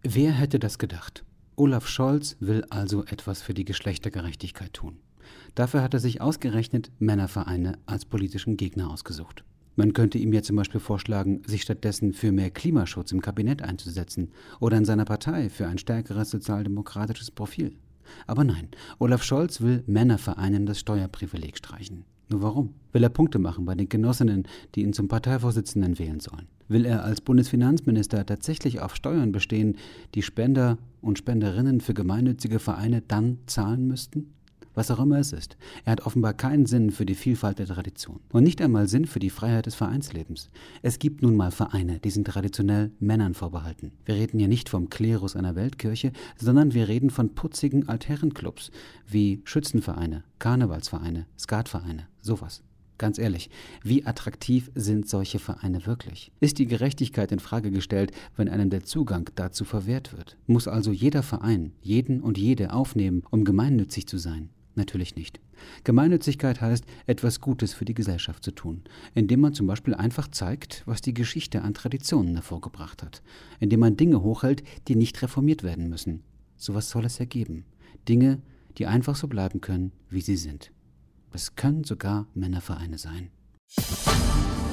Wer hätte das gedacht? Olaf Scholz will also etwas für die Geschlechtergerechtigkeit tun. Dafür hat er sich ausgerechnet Männervereine als politischen Gegner ausgesucht. Man könnte ihm ja zum Beispiel vorschlagen, sich stattdessen für mehr Klimaschutz im Kabinett einzusetzen oder in seiner Partei für ein stärkeres sozialdemokratisches Profil. Aber nein, Olaf Scholz will Männervereinen das Steuerprivileg streichen. Nur warum? Will er Punkte machen bei den Genossinnen, die ihn zum Parteivorsitzenden wählen sollen? Will er als Bundesfinanzminister tatsächlich auf Steuern bestehen, die Spender und Spenderinnen für gemeinnützige Vereine dann zahlen müssten? Was auch immer es ist. Er hat offenbar keinen Sinn für die Vielfalt der Tradition. Und nicht einmal Sinn für die Freiheit des Vereinslebens. Es gibt nun mal Vereine, die sind traditionell Männern vorbehalten. Wir reden hier nicht vom Klerus einer Weltkirche, sondern wir reden von putzigen Altherrenclubs wie Schützenvereine, Karnevalsvereine, Skatvereine, sowas. Ganz ehrlich, wie attraktiv sind solche Vereine wirklich? Ist die Gerechtigkeit in Frage gestellt, wenn einem der Zugang dazu verwehrt wird? Muss also jeder Verein jeden und jede aufnehmen, um gemeinnützig zu sein? Natürlich nicht. Gemeinnützigkeit heißt, etwas Gutes für die Gesellschaft zu tun, indem man zum Beispiel einfach zeigt, was die Geschichte an Traditionen hervorgebracht hat, indem man Dinge hochhält, die nicht reformiert werden müssen. Sowas soll es ja geben. Dinge, die einfach so bleiben können, wie sie sind. Es können sogar Männervereine sein.